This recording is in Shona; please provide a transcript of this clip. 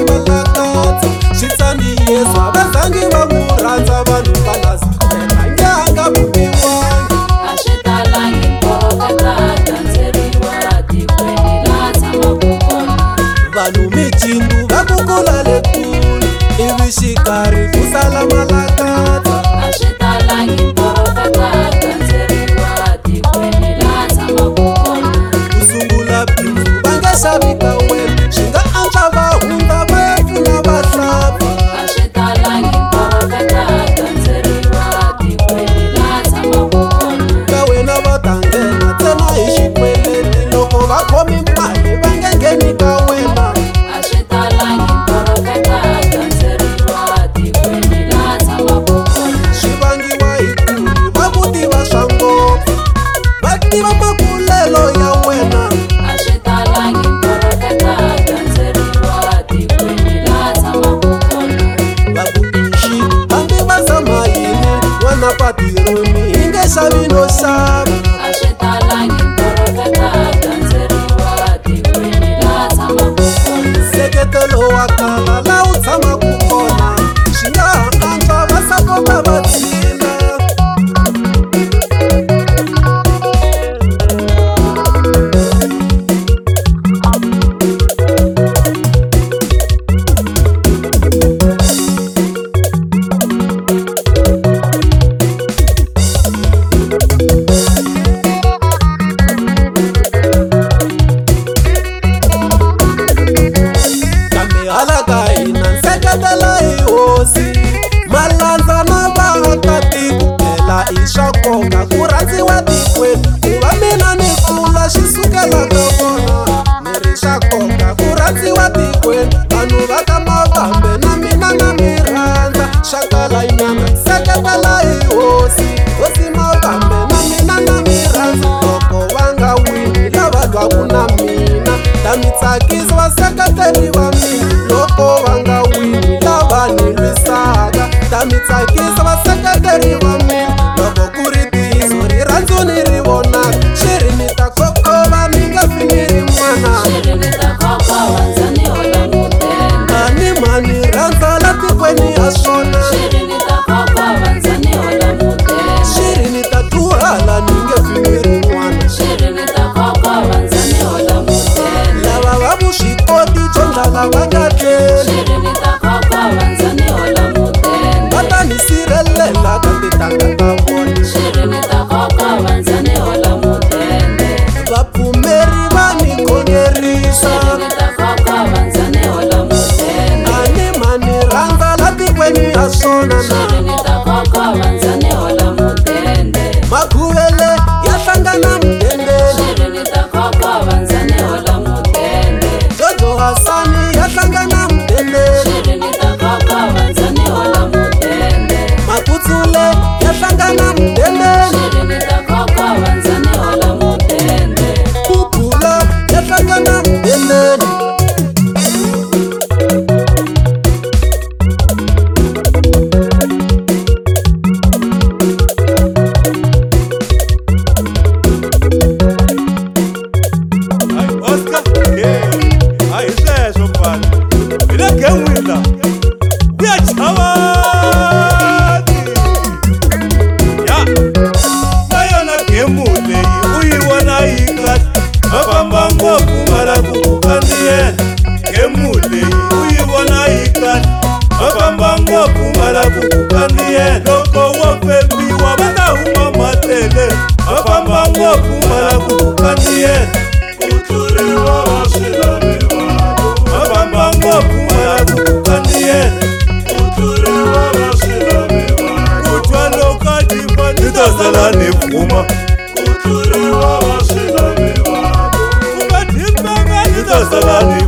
malakatsa xitsaniyezwa vazangi va n'wu rhandza vanhu va lazarela nyanga vumiwangi a swi talangi mporofeta a gandzeriwa tikweni laha tshamaku kona vanhu mijingu va kukula le kule ivi xikarhi ku sala malakatsa a swi talangi mporofeta a gandzeriwa tikweni laha tshamaku kona ku sungula bindzu va nga xavi ka wena swi nga antswa va hundza va ya pfuna vahlampfa a swi talangi mporofeta a gandzeriwa tikweni laha tshamaku kona ka wena va ta nghena ntsena hi xikweleti loko va khomi mali va nge ngheni ka wena a swi talangi mporofeta a gandzeriwa tikweni laha tshamaku kona swi vangiwa hi kuri va ku tiva swa ngopfu va tiva makulelo ya wena a swi talangi mporofeta a gandzeriwa tikweni laha tshamaku kona va ku inxi hambi va zama yini n'wana patironi hi nge xavi no xava a swi talangi mporofeta a gandzeriwa tikweni laha tshamaku kona seketelo wa kala la wu tshamaku kona swi nga ha antswa va sapota vatshila kambe hala ka hina nseketela hi hosi malandza na vaakatiko phela i swa nkoka ku rhandziwa tikweni ku va mina ni kula xi sukela ka vona ni ri xa nkoka ku rhandziwa tikweni vanhu va ka mavambe na mina na mi rhandza xakalayinyana nseketela hi hosi hosi mavambe na mina na mi rhandza loko va nga wini lava lwaku na mina ta mi tsakisa vaseketeri va mina loko va nga wini lava ni lwisaka ta mi tsakisa vaseketeri va mina loko ku ri tiso rirhandzu ni ri vonaka xi ri ni ta kokova ni nga fi ni ri n'wana shirini ta kokowa ndza ni hola mudende ani mani rhandza la tikweni ya swona shirini ta kokowa ndza ni hola mudende xi ri ni ta tuhala ni nge fi ni ri n'wana shirini ta kokowa ndza ni hola mudende lava va vuswikoti byo ndlala va nga tleli shirini ta kokowa ndza ni hola mudende va ta ni sirhelela ka tintangha ta vona shirini ta kokowa ndza ni hola mudende vapfumeri va ni khongerisa shirini ta kokowa ndza ni hola mudende ani mani rhandza la tikweni ya swona na shirini ta kokowa ndza ni hola mudende makhuvele ya hlangana mudendeni shirini ta kokowa ndza ni hola mudende jojo hasani ya hlangana mudendeni shirini ta kokowa ndza ni hola mudende makutsule ya hlangana mudendeni shirini ta kokowa ndza ni hola mudende kukula ya hlangana mudendeni Hayi Oscar, hayi sweswo mfana hi le gemini la kuyachavani ya na yona gemu leyi u yi vona yi kahle va famba ngopfu mara ku ku kandziyela gemu leyi u yi vona yi kahle va famba ngopfu mara ku ku kandziyela loko wo fembiwa va ta huma matele va famba ngopfu mara ku ku kandziyela va famba ngopfu mara ku ku kandziyela kutwa loko a tifa ni ta sala ni fuma ku nga timbanga ni ta sala ni